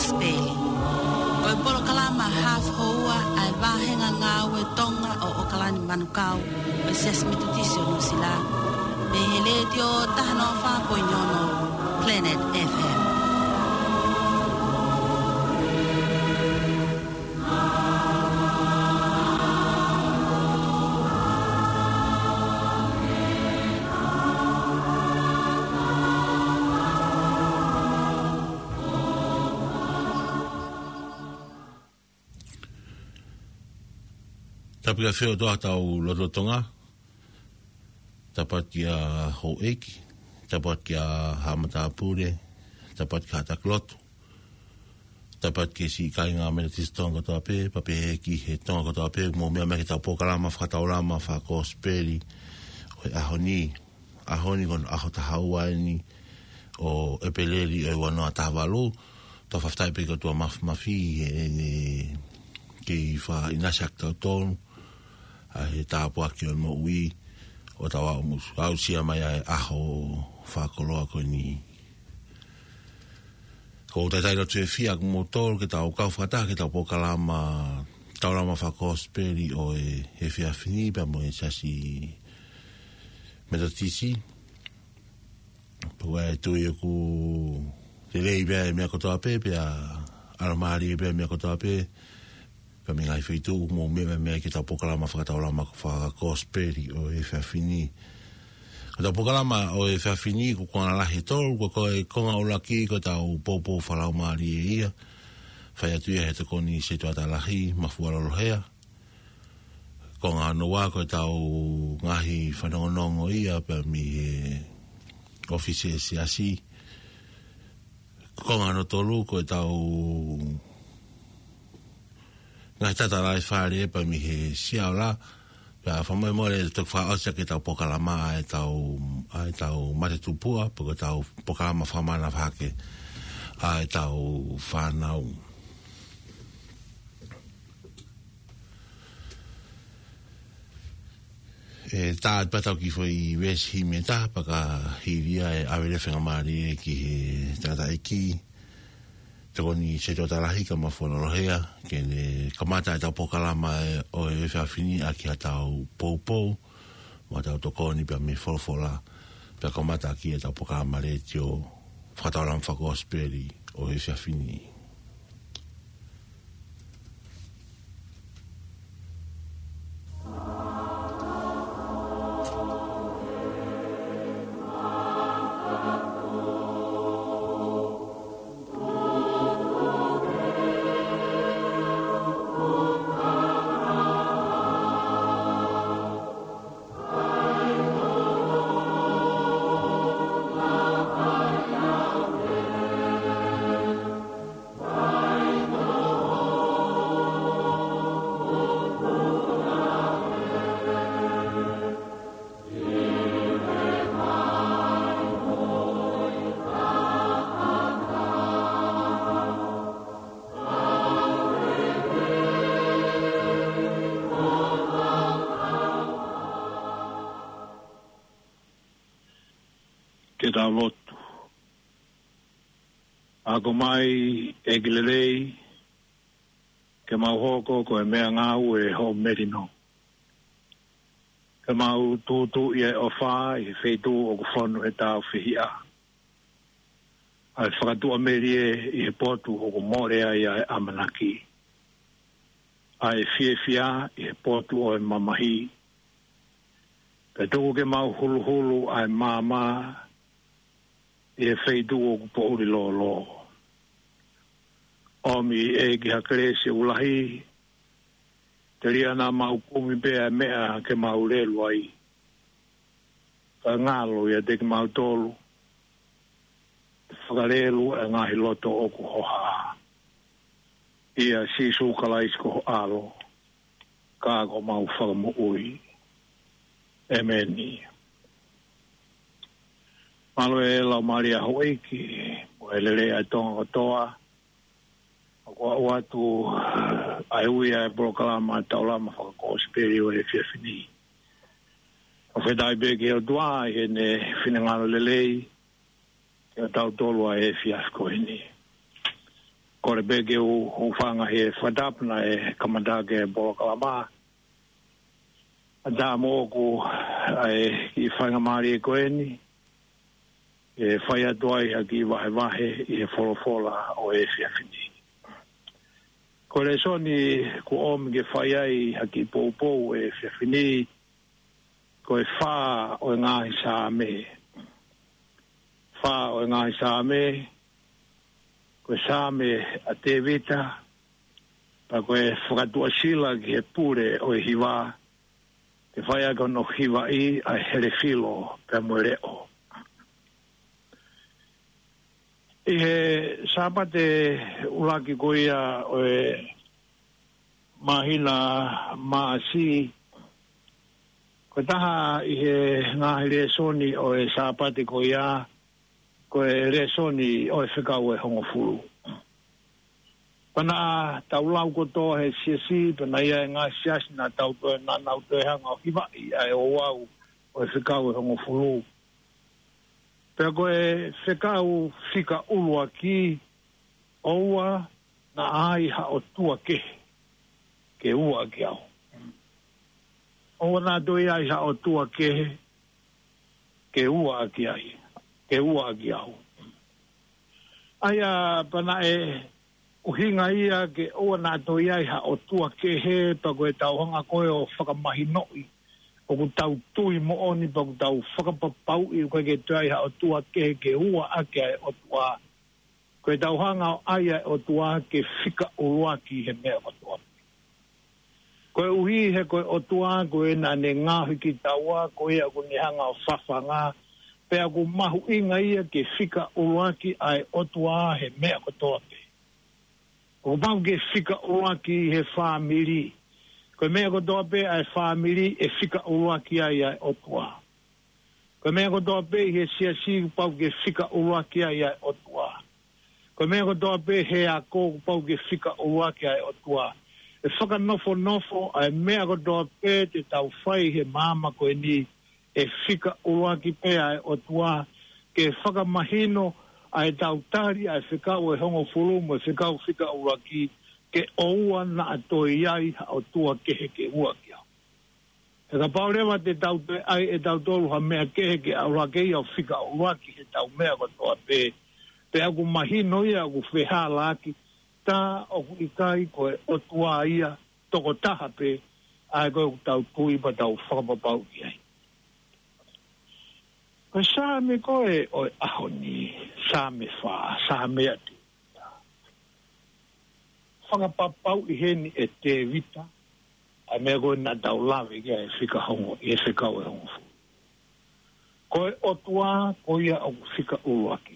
Gospel. O e polo kalama half hoa ai vahenga ngā ue tonga o kalani manukau o e sias mitutisi o nusila. Me hele tio tahano whapoinyono Planet FM. Tapia feo toa tau lototonga, tapat kia ho eki, tapat kia hamata apure, tapat kia hataklotu, tapat kia si kai ngā mena tisi tonga toa pe, pape eki he tonga toa pe, mo mea mea ki tau pokalama, whakataurama, whakosperi, o e ahoni kon aho tahauaini, o epeleri e wanoa tahawalo, toa whaftai pe katua mafi, ki wha inasak tau tonu, he tāpua ki o mo ui o tawa o musu au sia mai ai aho whakoloa ko ni ko tai no te fia ko motor ke tau kau whata ke tau pokalama taurama whakosperi o he fia fini pa mo e sasi metatisi po e tui e ku te rei bea mea kotoa pepe a aramari bea mea kotoa pepe ka me ngai feitu mo me ki tau pokalama whakataurama whakakosperi o e whiawhini. Ka tau pokalama o e whiawhini ko kona lahi tolu, ko e konga o laki ko tau popo whalau maari e ia. Whai atuia he te koni se tuata lahi, mafuarolohea. Konga anoa ko tau ngahi whanongonongo ia pa mi he ofisi e siasi. Konga ano tolu ko tau ngai tata rai whaare pa mi he siao la pa whamoe more tuk whaosia ki tau pokalama ai tau mate tupua po ka tau pokalama whamana whake ai tau whanau e tāt patau ki whai wes hi me tā pa ka hiria e awere whengamari ki he tata eki Toko ni se tō tarahi ka mawhonolohea, ke ne kamata e tau pokalama o e whiawhini a ki a tau poupou, ma tau toko ni pia me wholwhola, pia kamata ki a tau pokalama re tio whakatauram whakosperi o e whiawhini. Lotu. Ako mai e gilelei ke mau hoko ko e mea ngau e ho merino. Ke mau tūtu i e ofa i feitu o kufonu e tau whihia. Ai whakatua merie i he potu o kumorea i e amanaki. Ai whiewhia i he potu o e mamahi. Pe tuku ke mau hulu hulu ai mama e feitu o kupouri lo lo. Omi e ki hakerese ulahi, te ria nā mau kumi pēa mea ke mau relu ai. Ka ngalo ia te ki mau tolu. Whakarelu e ngahi loto o kuhoha. Ia sisu kalais ko alo. Ka ko mau whakamu ui. Emeni. Malo e lau maria hoiki, o e lele ai tonga kotoa, o atu ai ui ai brokalama taulama whakakosperi o e whiawhini. O whetai beke o tua e ne whinangaro lelei, ke o tau tolua e fiasko hini. ko le bege o fanga he whadapna e kamadake Polo Kalama. Da mo ko ai I whanga maari e koeni, e whai atuai a ki wahe I e wholofola o e whiawhini. Ko le soni ko om ke whai ai a ki pou e whiawhini, ko e wha o ngāhi sā me. Wha o ngāhi sā me, ko e sā me a te vita, pa ko e whakatua sila ki he pure o e hiwa, te whai ako no hiwa I a here filo pe moere o. I he sāpate ulaki ko ia o e mahina maasi, ko taha I he ngahi re soni o e sāpate ko ia, ko e re soni o e whikau e hongo furu. Pana tau lau koto he siasi, pana ia e ngā siasi na tau toe na nau toe hanga o hiwai a e o wau o e whikau e hongo furu. Pea ko e whikau whika ulua ki, oua na ai ha o tua ke ua ki au. Oua na toi ai ha o tua ke ua ki ai, ke ua ki au. Aia pana e uhinga ia ke oa nā toi ai ha o tua ke he pa koe tau hanga koe o whakamahi noi. O ku tau tui mo oni pa ku tau whakapapau I koe ke toi ha o tua ke ua ake ai o tua. Koe tau hanga o ai o tua ke whika uruaki he mea o tua. Koe uhi he koe o tua koe nā ne ngāhi ki taua koe a ku ni hanga o whawhanga. Pea ku mahu inga ia ke whika uruaki ai o tua he mea o tua. O mau ke whika uruaki he whāmiri. Koe mea kotoa pe ai whāmiri e whika uruaki ai o tua. Koe mea kotoa pe he siasi pau ke whika uruaki ai o tua. Koe mea kotoa pe he a kō pau ke whika uruaki ai o tua. E whakanofo ai mea kotoa pe te tau whai he māma koe ni e whika uruaki pe ai o tua. Ke whakamahino ai tau tari ai whikau e hongo furumu e whikau whika uraki ke oua na atoi ai o tua kehe ke ua kia. E ka paurewa te tau te ai e tau tolu ha mea kehe ke uraki au whika uraki he tau mea kotoa pe. Pe aku mahino ia aku wheha laki tā oku ikai koe o tua ia toko taha pe ai koe tau tui pa tau whakapapau ki ai. Ko sa me koe o ahoni, sa me wha, sa me ati. Whakapapau I heni e te vita, a mea koe na tau lawe kia e whika hongo, e whikau e hongo fu. Koe o tua, koe ia o whika uruaki.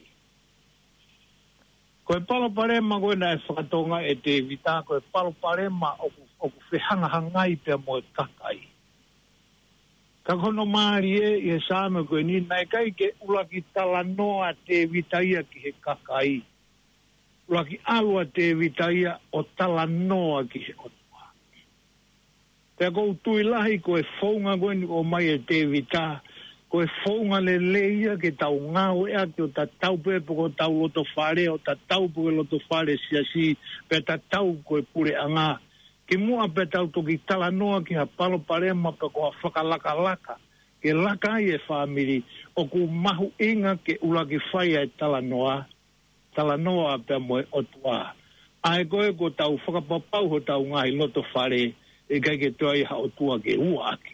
Koe palo parema koe na e whakatonga e te vita, koe palo parema o ku whihanga hangai pia mo e kakai. Ka kono maari e sāme koe ni nai kai ke ulaki tala noa te vitaia ki he kakai. Ulaki alua te vitaia o tala noa ki he otua. Pea kou tui lahi koe whaunga koe ni o mai e te vita. Koe whaunga le leia ke tau ngau ea ki o ta tau pepo ko tau loto whare o ta tau puke loto whare siasi. Pea ta tau koe pure anga. Ke mua pe tau toki tala noa ki ha palo parema pe koa whakalaka. Ke laka ai e whamiri o ku mahu inga ke ulaki whai ai tala noa. Tala noa pe moe o tua. Ai koe ko tau whakapapau ho tau ngai loto whare e kai ke toi ha o tua ke uaki.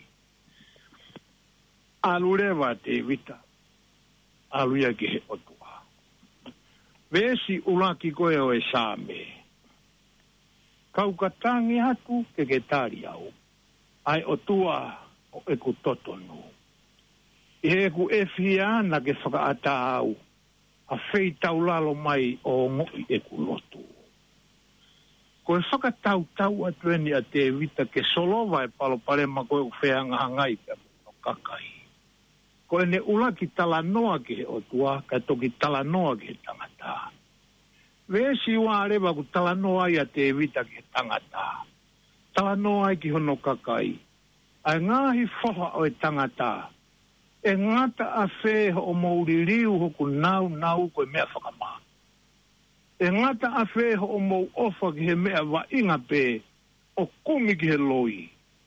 Alu rewa te vita. Alu ia ke he o tua. Vesi ulaki koe o e sāme. Kau katangi atu ke tari au. Ai o tua o e ku totonu. I he ku e whia na ke whakaata au. A whei tau lalo mai o ngoi e ku lotu. Ko e whakatau tau atu eni a te vita ke solova e palo parema koe u wheanga hangai pe no kakai. Ko e ne ulaki tala noa ke he o tua, ka toki tala noa ke he tangata. Vesi wa rewa ku tala noa ia te vita ke tangata. Tala noa i ki hono kakai. Ai ngahi whoha o e tangata. E ngata a whē o mauri riu hoku nau koe mea whakama. e ngata a fe ho mo ofa ki he mea wa inga pe o kumi ki he loi.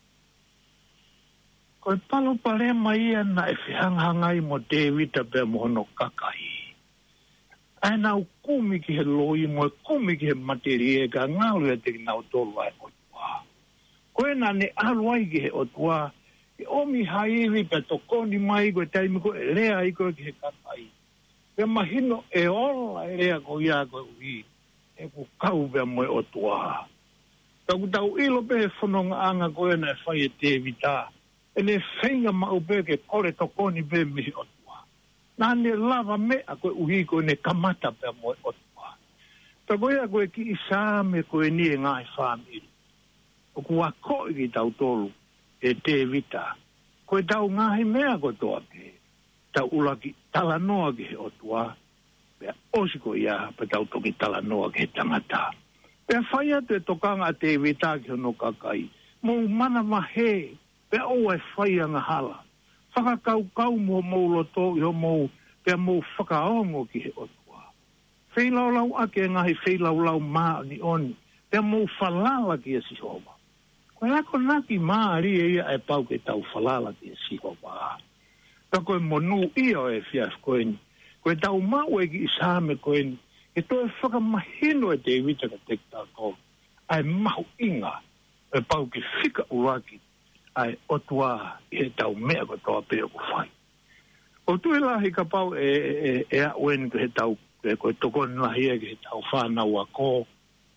Ko e palo pare mai ana e whihanghanga i mo David pe mohono kakai. Ai nau kumi ki he loi mo e kumi ki he materi e ka ngāu e te nau tolu ai o tua. Ko e na ne aluai ki he o tua, i omi haiwi pe tokoni mai ko e taimi ko e lea i ko ki he kakai. Pe mahino e ola e rea ko ia ko ui, e ku kau pe moe o tua. Tau tau ilo pe he whanonga anga ko e na e whai e te vita, e le whainga mau pe ke kore tokoni pe mihi o tua. Nā ne lava mea ko e uhi ko ne kamata pe moe o tua. Ta ko ia ko e ki isa me ko e nie ngai whamiri. O ku a ko i ki tau tolu e te vita, ko e tau ngahi mea ko toa pe. Tau ulaki tala noa ki he o tua, pea osiko ia pe tau toki tala noa ki he tangata. Pea whai atu e tokanga te vita ki hono kakai, mou mana mahe, pea o e whai anga hala. Whakakau mo loto i ho mou, pea mou whakaongo ki he o tua. Whelaulau ake ngahi whelaulau maa ni oni, pea mou whalala ki e sihoma. Koe ako naki maa ria ia e pau ke tau whalala ki e sihoma. Ta koe monu ia e fias koeni. Koe tau mau e ki isame koeni. E to e whakamahino e te iwita ka te tātou. Ai mahu inga e pau ki whika uraki. Ai otua e tau mea ko toa peo ko whai. O tu e lahi ka pau e a uen ko he tau, koe tokoni lahi e ki he tau whanau a ko.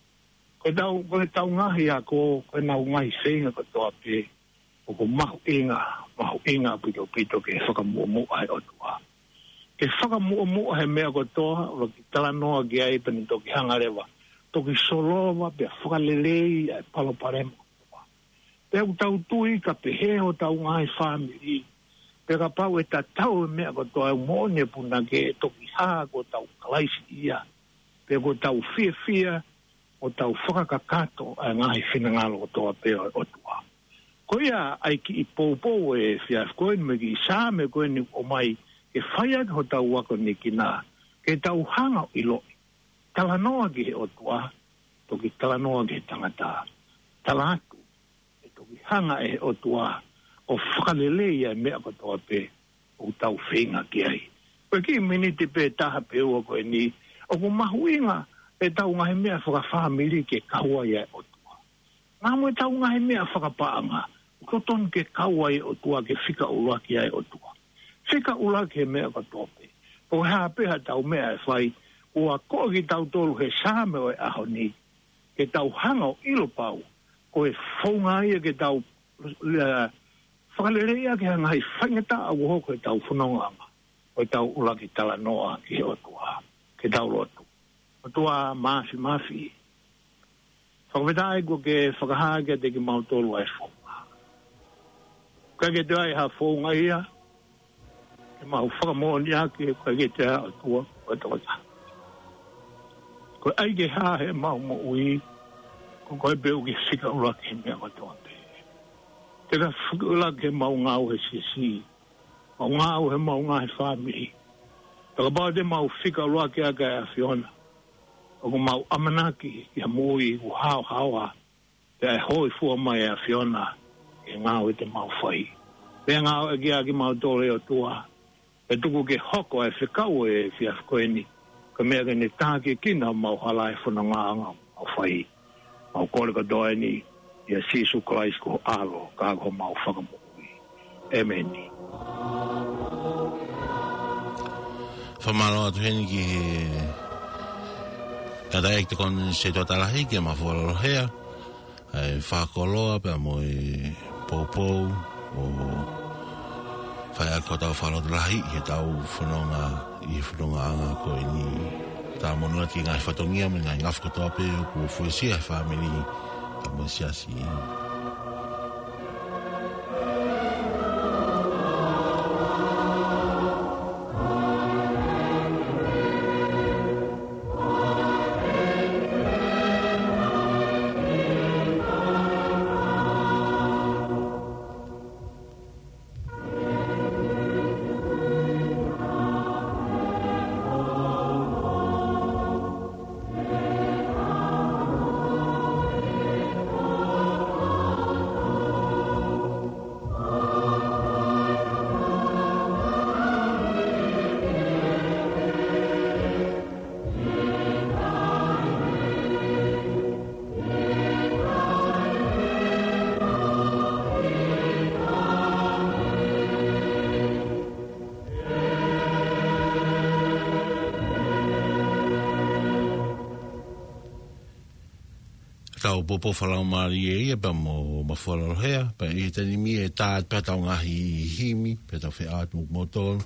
Koe tau ngahi a ko, koe nau ngai whenga ko toa peo. O ko mahu inga pito ke whakamuamu ai o tua. Ke whakamuamu he mea ko toa, o ki tala noa ki ai pani toki hangarewa, toki solowa, pia whakalelei, ai paloparema o tua. Pea u tau tui ka peheho tau ngai whamiri, pea ka pau e ta tau e mea ko toa, umone puna ke toki haa ko tau kalaisi ia, pea ko tau fia, o tau whakakakato ai ngai whinangalo ko toa pea o tua. Ko ia ai ki i poupou e fias koe me ki sa me koe ni o mai ke whaia ki ho tau wako ni ki nā. Ke tau hanga i loi. Talanoa ki he o tua, toki talanoa ki he tangata. Talatu, e toki hanga e o tua, o whakalelei ai mea ko toa pe, o tau whenga ki ai. Koe ki miniti pe taha pe ua koe ni, o ko mahuinga e tau ngahi mea whakawhamiri ke kaua ia o tua. Ngā mui tau ngahi mea whakapaanga, koton ke kauai o tua ke whika ulaki ai o tua. Whika ulaki he mea ka tope. O hea peha tau mea e whai, ua koe ki tau tolu he sāme o e aho ni, ke tau hanga o ilo pau, ko e whaunga ia ke tau whakalerea ke hanga hei whaingata a uho ko e tau whanonganga, ko e tau ulaki tala noa ki he o tua, ke tau lotu. O tua mafi. Whakawetai ko ke whakahākia te ki mautolu ai whonga. Kage te ai ha whonga ia, e mahu whakamoni ake, kage te ai a tua, koe tawata. Koe ai ke haa he mahu mo ui, ko koe beu ki sika uraki mea koe toa pe. Te ka whukulaki he mahu ngāu he sisi, mahu ngāu he mahu ngā he whāmihi. Taka pāu te mahu whika uraki ake a Fiona, o ko mahu amanaki ki ha mui u hao hawa, te ai hoi fua mai a Fiona, e ngāu e te mau whai. Pea ngāu e kia ki mau tōre o tua. E tuku ke hoko e whikau e whias koeni. Ka mea ke ne tāke kina mau hala e whana ngāanga mau whai. Mau kore ka doa ni i a Sisu Christ ko alo ka ako mau whakamui. Amen. Whamaro atu heni ki he kada ekte kon se toa talahi ki a mawhualolo hea. Ai whakoloa pia moi poupou o whai ako tau whalot lahi he tau whanonga i whanonga anga ko i ni tā monua ki ngai whatongia me ngai ngafkotoa pe o ku fuesia e whamiri ka mo siasi tau popo whalau maari e pa mo mawhala rohea, pa e tani mi e tāt pa tau ngahi himi, pa tau whi atu motoro.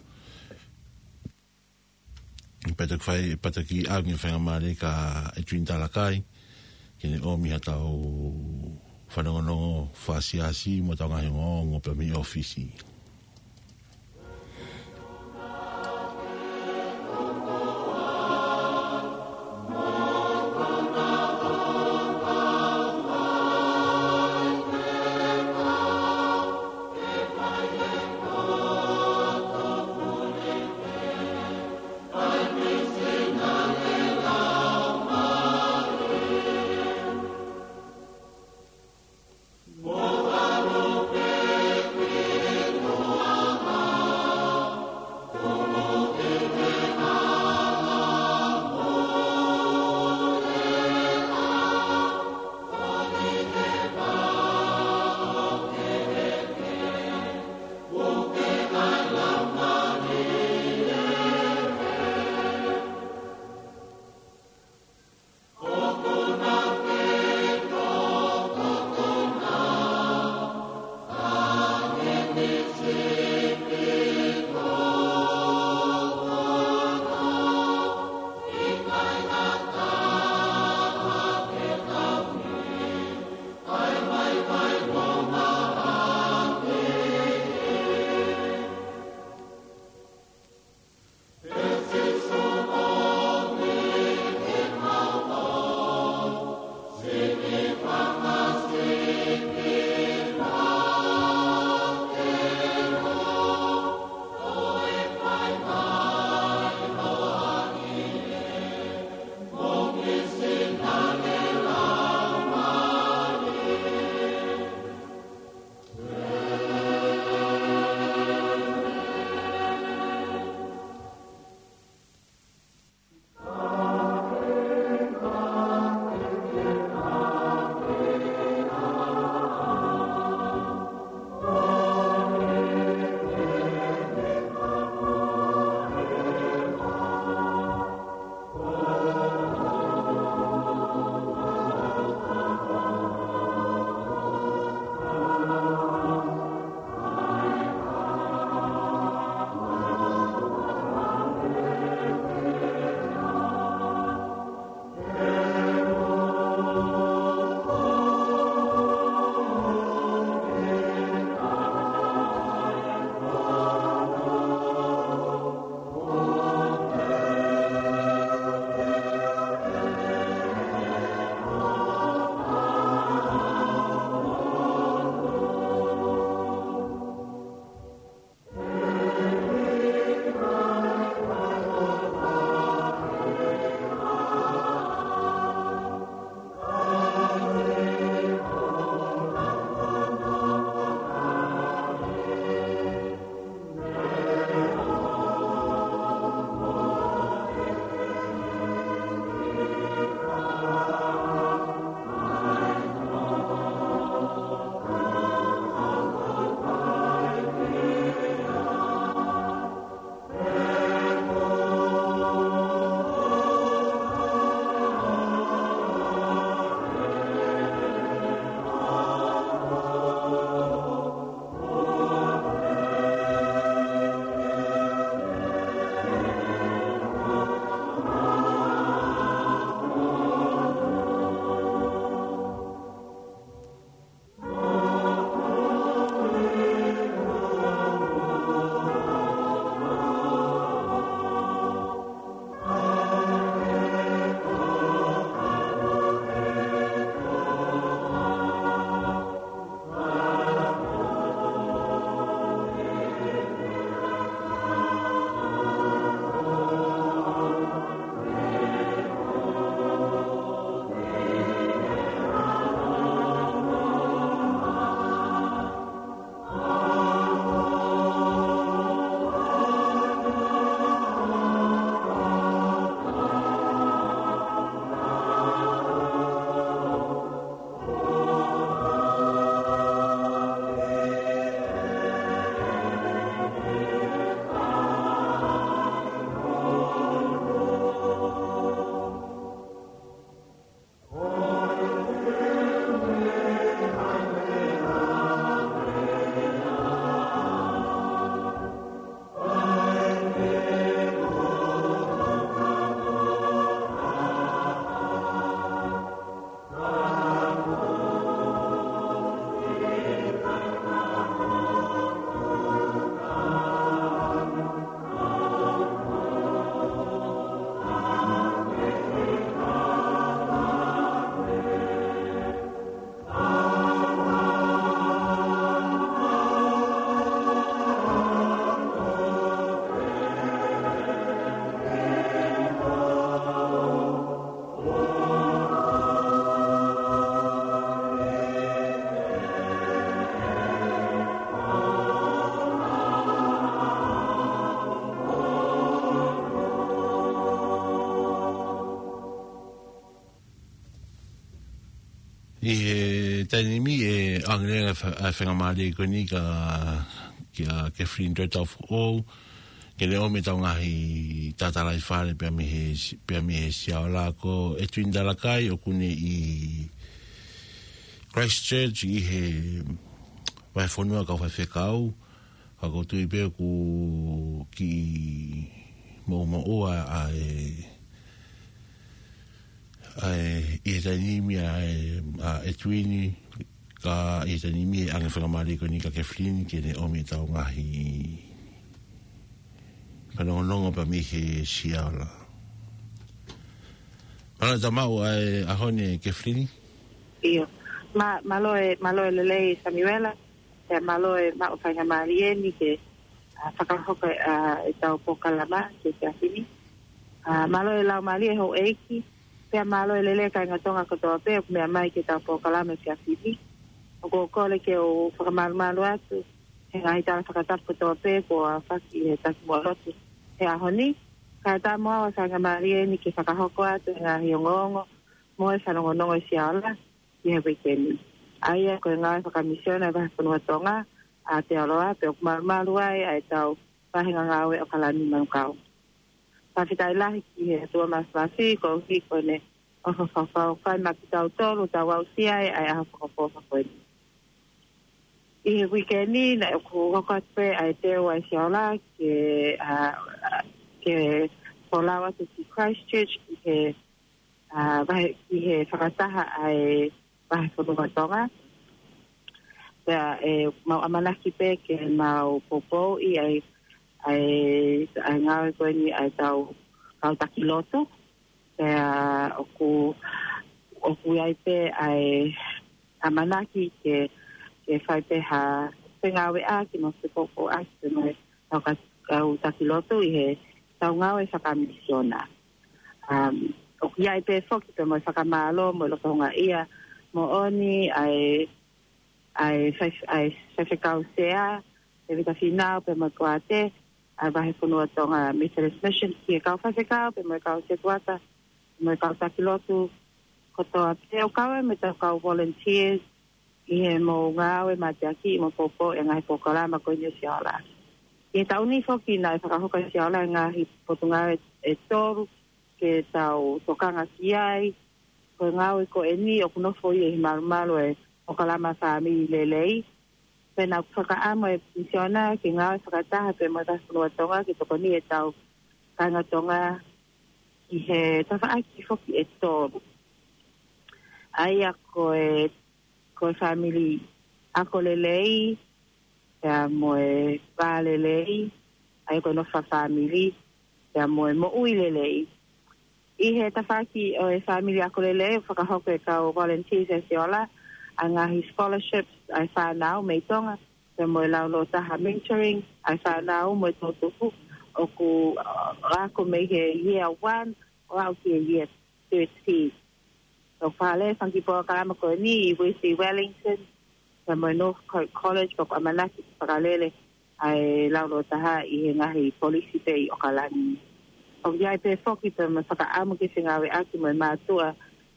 Pa tau whai, pa tau ki au ngi whainga maari ka e tuin talakai, kene o miha tau whanongonongo whasiasi, mo tau ngahi ngongo pa mi ofisi. Mo e tanimi e angle a whengamari koni ke flindre tau o ke leo me tau ngahi tatalai whare pia mi he siaola ko e tuindala kai o kune i Christchurch i he vai whanua kau whai whekau ako tui pia ku ki mo oa i tanimi a tuini ka i tanimi ange whakamari ko ni ka keflini ke ne omi tau ngahi panongonongo pa mi he siaola mana tamau a hone keflini iyo malo e lelei Samuela e malo e ma o whakamari e ni ke whakahoka e tau pokalama ke keflini malo e lau mali e ho eiki pea malo e lele kai ngatonga katoa pea mea mai ke tau pokalama ke keflini o ko kole ke o whakamaru atu he ngahi tala whakatapu katoa pea ko a whaki he taki mua lotu he ahoni kai tā mua o whakamari e ni ke whakahoko atu he ngahi o ngongo mo e whanongonongo i siaola i he weekend. Aia koe ngai whakamisiona e wahi whanua tonga a te aloa pe o kumaru ai ai tau wahinga ngawe o kalani manukau. Pawhitai lahi ki he tua masmasi ko ki koe ne o whawhawhau whai maki tau tolu tau wau siai ai aha whakapofa koe. I he weekend na e ku hokatpe ai te o ai siaola ke polawa te ki Christchurch ki he whakataha ai wahi whanua tonga. Pea mau amanaki pe ke mau popo i ai ngawe koe ni ai tau takiloto. Pea oku ai pe ai amanaki ke whai pe ha ngawe a ki mo se popo a ki mo tau takiloto i he tau ngawe whakamisiona. Oku ai pe foki pe mo whakamalo mo lokonga ia mo oni ai whewhekau sea, e vita whinau pe mo kuate, ai wahi whanua tonga Methodist Mission ki e kau whewhekau, pe mo kau te tuata, mo kau takilotu, kotoa pe o kau me tau kau volunteers, i he mo ngawe ma te aki, mo popo e ngahi pokalama koe ni siaola. I tau ni whoki na e whakahoka siaola e ngahi potunga e toru, ke tau tokanga ki ai, ko ngawe ko eni o kunofo i e marumaru e o kalama whaami lelei. Pena whakaamo e misiona ki ngawe whakataha pe mata whanua tonga ki toko ni e tau kanga tonga i he tawhaaki whoki e tōru. Aia koe whamili ako lelei, pea moe wā lelei, ai koe nofa whamili, pea moe mo ui lelei. I he tawhaki o e whamili ako lelei, whakahoko e kau volunteers e seola, a ngahi scholarships ai whanau mei tonga, pe moe laulo taha mentoring, ai whanau moe tōtuku, o ku rako mei he year 1, o au ki e year 13. So whale, whanki poa karama koe ni, i Wesley Wellington, pe moe North Coast College, ko amanaki whakalele, ai laulo taha i he ngahi polisi pe i Okalani. O iai pe whoki pe me whakaamu ki whingawe aki moe mātua,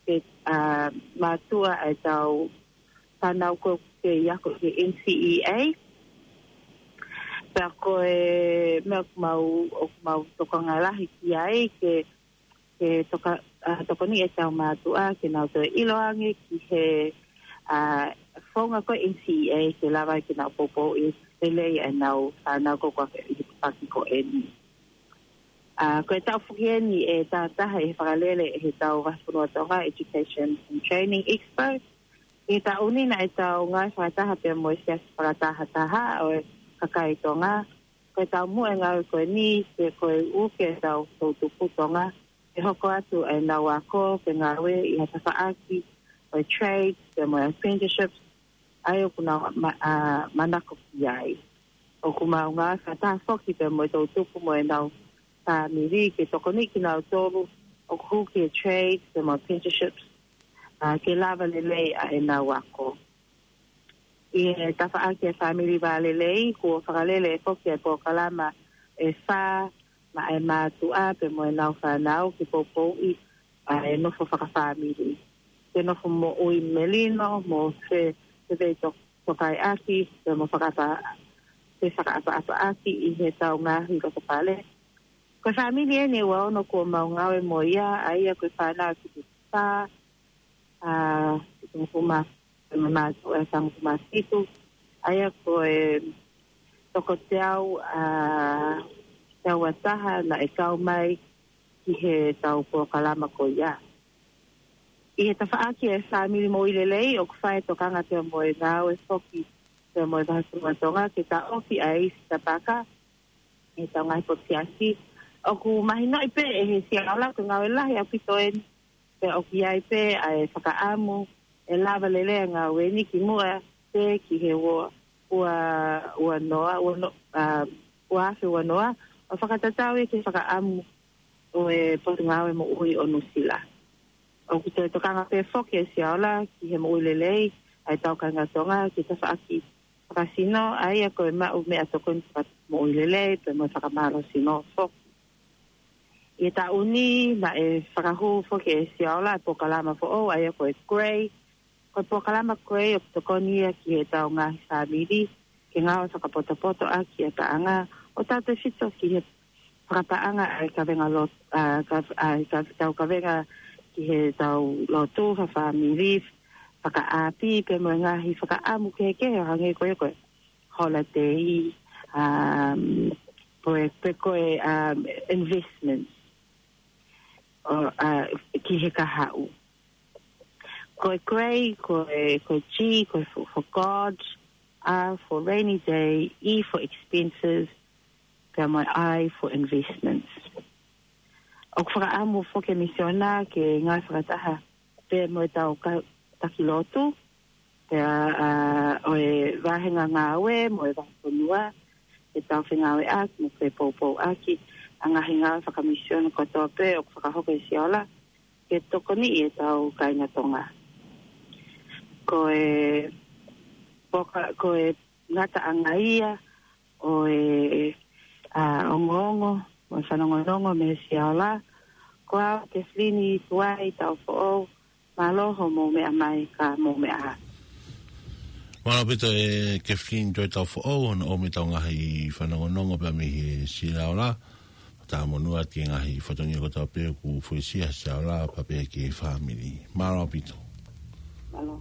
mātua ai tau whanau ko ke iako ke NCEA. Pea koe mea mau tokanga lahi ki ai ke tokoni e tau mātua ke nau te iloange ki he whonga ko NCEA ke lawa ke nau popo i lelei e nau whanau ko kwa i paki ko eni. Koe tau whukieni e tātaha e whakalele e he tau Whafunua Tonga Education and Training Expo. E ta unina e tau ngai whakataha pe mo e sias whakataha taha o e kakai tonga. Koe tau mua e ngau koe ni, ke koe uke e tau tautupu tonga. E hoko atu e nau ako pe ngawe i hata whaaki, o e trade, pe mo e apprenticeships, ai o kuna manako ki ai. O kuma ngā whakataha whoki pe mo e tautupu mo e nau miri ke tokoni ki nau tōru o kuhu ki trade, pe mo apprenticeships, ke lava lelei a e nau ako. I e tawhaaki e whamiri wā lelei, ko whakalele e whoki e pōkalama e whā, ma e mātua pe mo e nau whanau ki pōpō i a e nofo whakawhamiri. te no mo ui melino mo se ve to kai aki te mo whakaapa aki i he tau ngahi ko te pale. Ko familia ni wa ono ko maungawe mo ia ai a koe whanau ki te tā ki te mukuma mamatu e tangu kumasitu ai a koe toko te au tau ataha na e kau mai ki he tau po kalama ko ia. I he tawhaaki e familia mo i lelei o kwhae tokanga te mo e ngau e whoki te mo e wahasumatonga ki ta ofi a isi ta paka e tau ngai potiasi o ku mahino i pe e he siaola ku ngau e lahi au pitoen pe o ki ai pe a e whakaamu e lava lele ngau e ni ki mua te ki he ua noa ua afe ua noa o whakatatau e ki whakaamu o e potu ngau e mo ui o nusila o ku te tokanga pe whoki e siaola ki he mo ui lelei ai tau kanga tonga ki ta whaaki whakasino ai a koe mau mea tokon mo ui lelei pe mo whakamaro sino whoki. I ta uni na e whakahu whoki e siaola e pokalama fo o ai a koe grey. Koe pokalama grey o tokonia ki he tau ngahi sāmiri ke ngāo whakapoto a ki e kaanga o tau te whito ki he whakapaanga ai kawenga tau kawenga ki he tau lotu whawhamiri whakaapi pe mo ngahi whakaamu ke hange koe holiday koe investments ki he kahau. Koe grey, koe G, koe for God, R for rainy day, E for expenses, pe mo I for investments. O whakaamu whoke misiona ke ngai whakataha pe mo tau takilotu, pe o e wahenga ngāwe, mo e wahenga e tau whengawe aki, mo pe poupou aki, angahi ngā whakamisiona kotoa pe o whakahoka e siaola, ke tokoni e tau kainga tonga. Koe ngata angaia, o e ongongo, mo whanongonongo me siaola, koa ke flini tuai tau fo'o, maloho mo mea mai ka mo mea. Mana pito e ke flini tuai tau fo'o, o me tau ngahi whanongonongo pe mihi siaola, ta monua ki ngahi whatongi ko tau peo ku fuisia siaola pa pe ki family. Mana pito. Malo.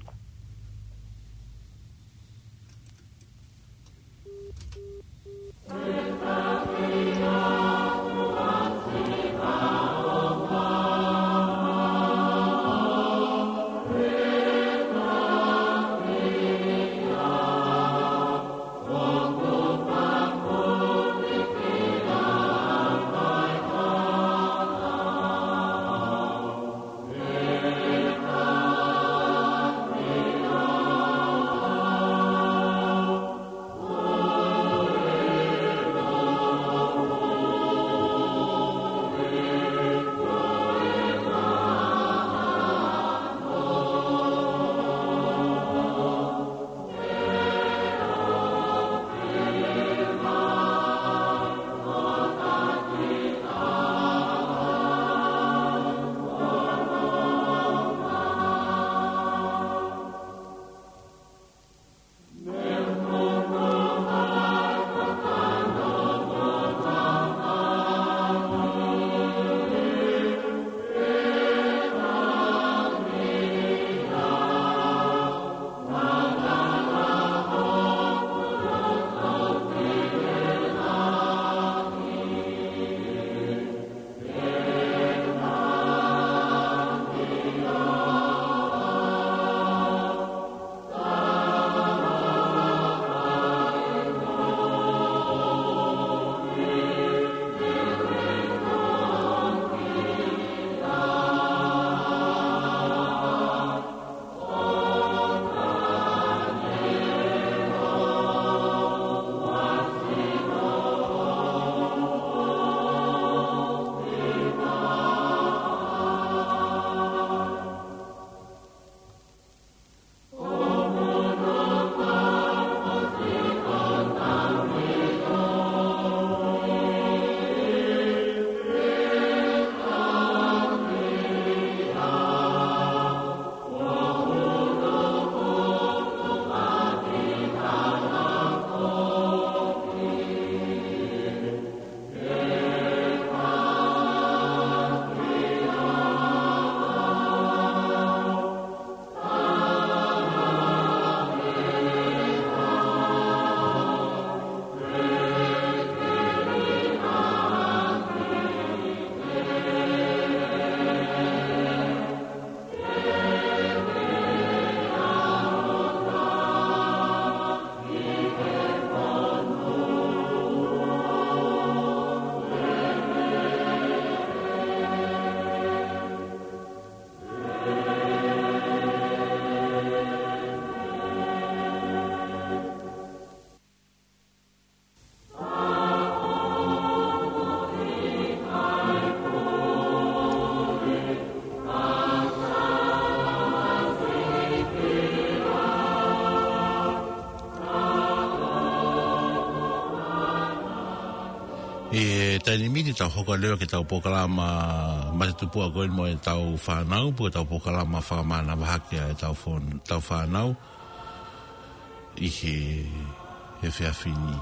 tani miti tau hoko leo ke tau pokalama matutupua koe mo e tau whanau, po tau pokalama whamana wahake e tau whanau i he whiawhini.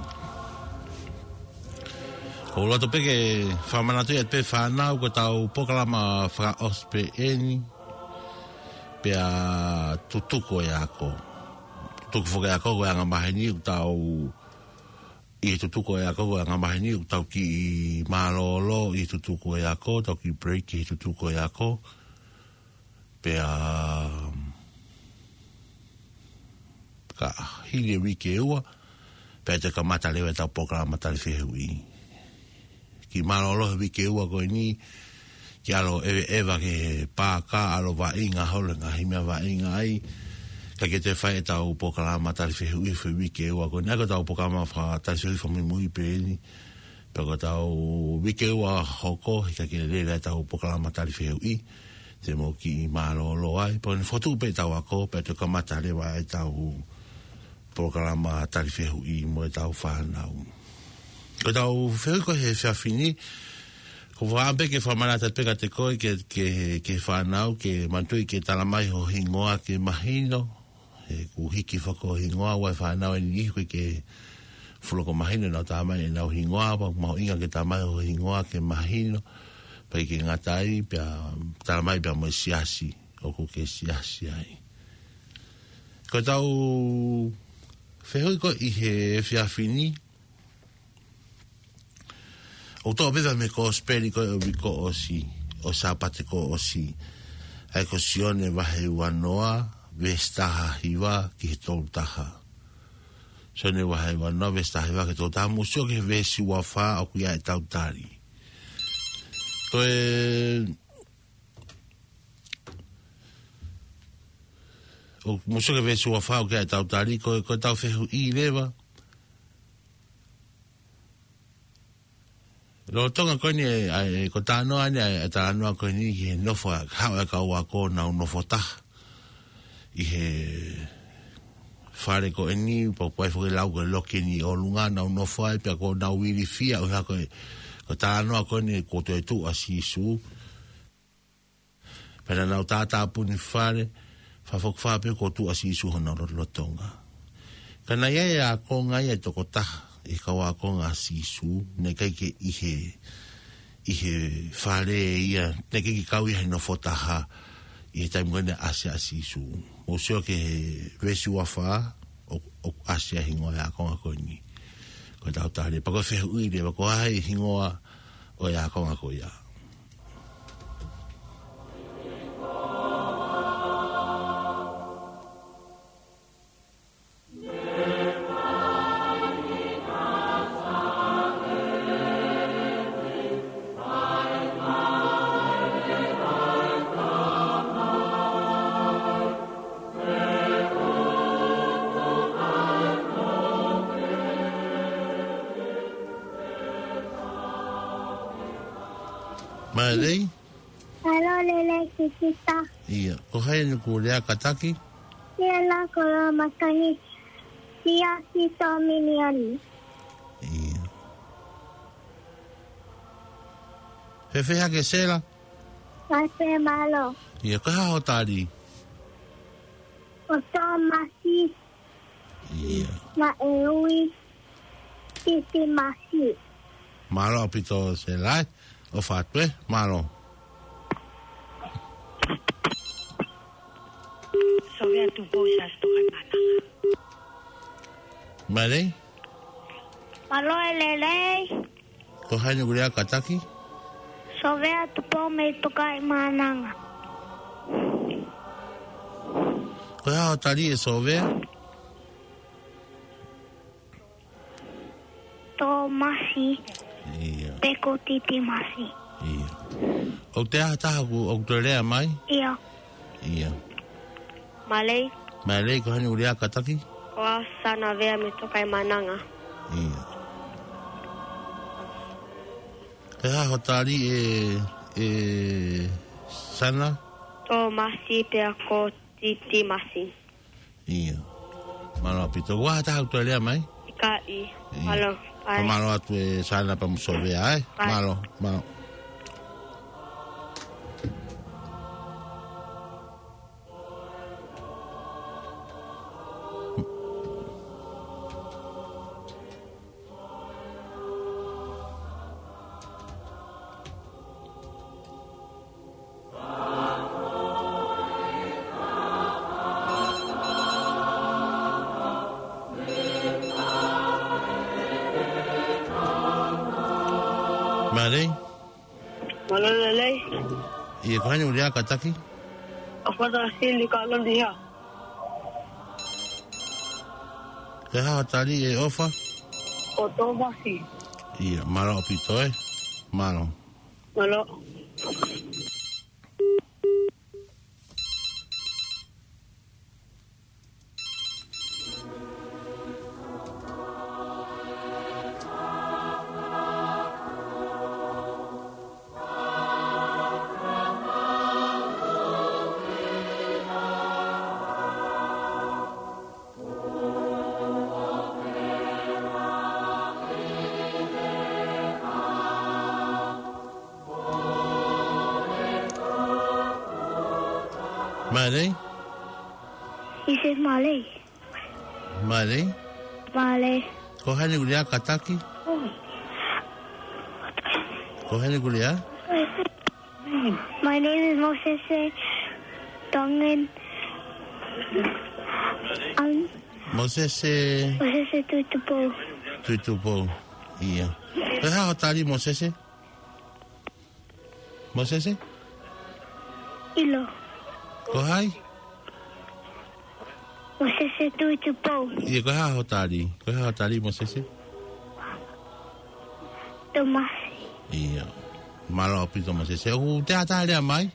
Ko lato peke whamana tui at pe whanau ko tau pokalama whakaospe eni pea tutuko e ako. Tutuko whaka e ako koe anga maheni u tau i tutuko e ako koe anga maheni u tau ki i malolo i tutuko e ako, tau ki break i tutuko e ako pea ka hili wike ua pea te ka mata lewe tau pokalama tali whihui. Ki malolo he wike ua koe ni ki alo ewa ke pāka alo wa inga hole ngā himea wa inga ai ka ke te whae tau pokalama tali whihui wike ua koe nako tau pokalama tali whihui whamimui peeni pea ko tau wike ua hoko ka ke lele tau pokalama tali whihui te mo ki malolo ai po ni fotu pe tau ako pe te ka mata lewa ai tau pokalama tali whihui mo e tau whanau. Ko tau whihui ko he whiawhini, ko whaampe ke whamanata peka te koe ke whanau, ke mantui ke talamai ho hingoa ke mahino, ku hiki whako hingoa, wai whanau e ni koe ke fuloko mahino, nau tamai e nau hingoa, pa maho inga ke tamai ho hingoa ke mahino, pa ke ngatai, pia talamai pia mo siasi, o ku ke siasi ai. Ko tau whihui ko i he whiawhini, o tō bewa me ko speri ko o wiko o si, o sāpate ko o si. Ai ko sione wahe wanoa, vestaha hiwa ki he tōu taha. Sione wahe wanoa, vestaha hiwa ki tōu taha. Musio ke vesi wawha o kuia e tau tari. Koe... O musio ke vesi wawha o kuia e tau tari, koe tau whihu i lewa. Lo tonga koe ni ko tānoa ni e tānoa koe ni i he nofo hao e kau ako nau nofo taha. I he whare koe ni po koe whuke lau koe loke ni o lunga nau nofo ai pia ko nau wiri fia o hako ko tānoa koe ni ko toi tu a sisu. Pena nau tātā puni whare whafok whape ko tu a sisu hona lo tonga. Kana ia e a ko ngai e toko taha. I kawa ko ngā sisu, ne kai ke ihe whare ia, ne kai ki kau iha no fotaha, i he taimu kone asia sisu. O seo ke he resi wafa, o asia hingoa e a konga koni. Ko tau tāre, pako whehu uire, pako ai hingoa o e a konga ko ia. Malei? Alo lele kikita. Ia. Ko hai ni ku lea kataki? Ia la kolo makani. Ia si to miniani. Ia. Whewhea ke sela? Mase malo. Ia, ka hao tari? O to masi. Ia. Ma e ui. Titi masi. Malo apito selai? O fatwe, malo. So vea tu bolsa esto, hermana. Malei? Malo lele. Ko hai ni ku lea kataki? So vea tu po me toka mananga. Ko hao tari e sovea? To masi. Ia. Peko titi masi. Ia. O te ahataha ku o te lea mai? Ia. Ia. Malei, Malei, ko hai ni ku lea kataki? koa sana vea me tokai mananga. Ia. Ke hao tari e sana? To masi pe ako titi masi. Ia. Malo apito. Wa hataha ku te lea mai? Ika i. Ia. Alo. Ai. Malo atu e sana pa musovea, ai. Ai. Malo. Malay, Malalay. ia kanya ulia kataki. Apa dah sili kalau dia? Ke ha tali e ofa. Koto masih. Ia, malo opito Malo. Malo. Malay, He says Malay. Malay. Malay. Ko hani ulia kataki. Ko hani ulia. My name is Moses Tongan. Moses Moses Tutupo. tutupo. Ia. Ke ha tali Moses. Moses. Ilo. Ko hai. Moses Tutupo. Ia ko ha tali. Ko ha tali Moses. Tomas. Ia. Malo opito Moses. O te atale mai.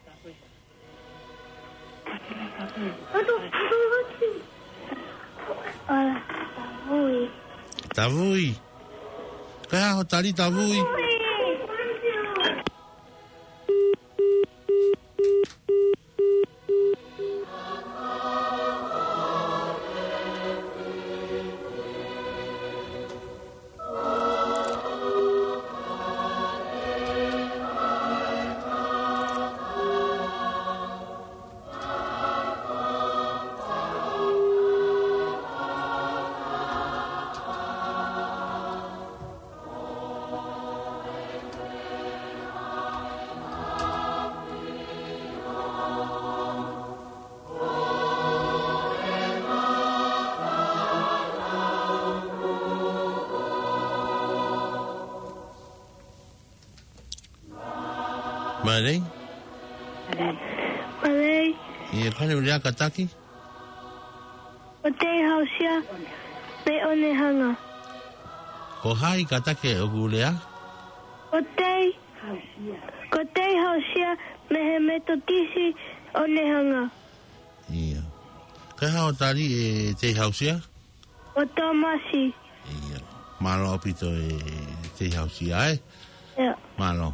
Ui. Tavui. Ko ha tali tavui. Malay. Malay. Ia kanya ulia kataki. O te hausia me one hanga. Ko hai katake o gulea. O te hausia me he metotisi one hanga. Ia. Ka ha tali e te hausia. O Tomasi. Ia. Malo opito e te hausia ai. Ia. Malo.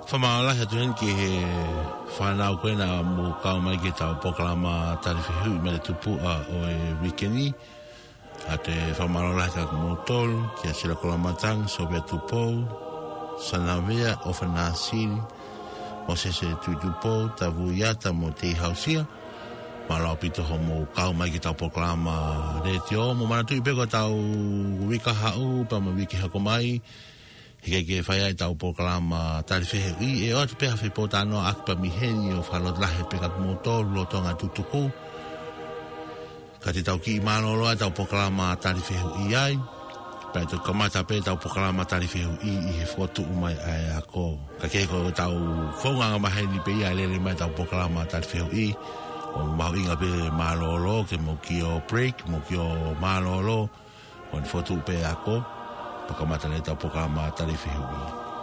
Whamala hatu hen ki he whanau koe na mo kau mai ki tau pokalama tariwhihui me le tupua o e wikeni. A te whamala hatu mo tolu ki a sira kolamatang so bea tupou. Sanawea o whanasiri mo sese tupou ta vuiata mo te hausia. Malau pito ho mo kau mai ki tau pokalama re te o mo manatui peko tau wika hau pa ma wiki hako mai. Hike ke whaia i tau pokalama tariwhihe i e o te peha whipota anoa akpa miheni o whanot lahe peka kumotolu lo tonga tutuku. Ka te tau ki i manolo tau pokalama tariwhihe i ai. Pai tu kamata pe tau pokalama tariwhihe i he whotu umai ai ako. Ka keiko tau whaunganga maheni pe i ai lele mai tau pokalama tariwhihe i. O mahu inga pe manolo ke mo ki o break, mo ki o manolo. O ni whotu pe ako. Pakamata le tau pokalama tariwhihui.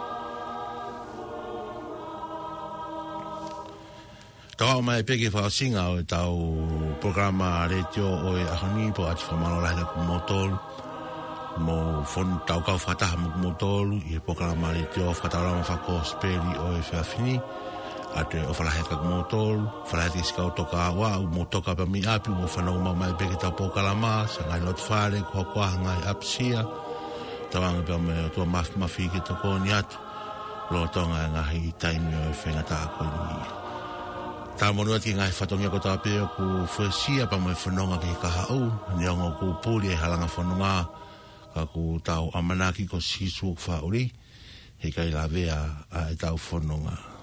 Tau mai peke whaasinga o tau pokalama retio o e ahoni po ati whamano lahi ku motolu. Mo fon tau kau whataha mo motolu i e pokalama retio whatarama whako speri o e whiawhini. Ate o whalahe ka motolu, whalahe te iskau toka awa, u mo toka pa mi api, mo whanau mai peke tau pokalama, sa ngai lot whare, kua kuaha ngai apsia. Tawanga pia me o tua mafi ki toko ni atu. Lo tonga ngahi i taimi o e whengata ako ni. Tā monu ati ngahi whatongia ko tā pia ku whasia pa mai whanonga ki kaha au. Ni ongo ku pūri e halanga whanonga. Ka ku tau amanaki ko sisu whauri. He kai la vea a e tau whanonga.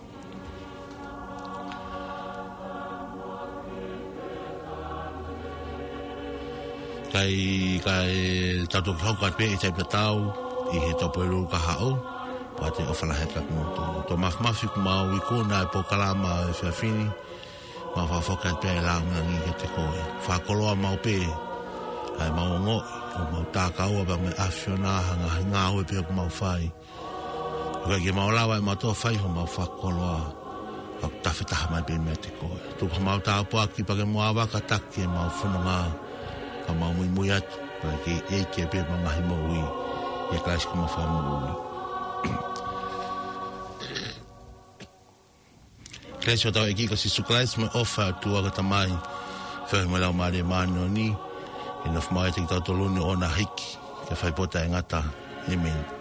Kai tatu ki hauka pe i taipa tau i he topo e ruru ka hao pa te ofalahe ka kumoto. To mafi ku mau i kona e pokalama e whiawhini ma whawhoka pe e laungangi ke te koe. Whakoloa mau pe ai mau ngoi o mau tākaua pa me awhiona hanga ngā ue pe ku mau whai. Uka ki mau lawa e mau toa whai ho mau whakoloa au tawhitaha mai pe me te koe. Tuka mau tāpua ki pa ke mua waka taki e mau whanonga ka mau mui atu, pa ke eke pe ma ngahi mo ui, e kaisi kuma wha mo ui. Kaisi o tau e ki kasi suklaisi me ofa tua ka tamai, whahi mo lau maare maano ni, e na whamai te ki tau toluni o na hiki, ke whaipota e ngata, amen.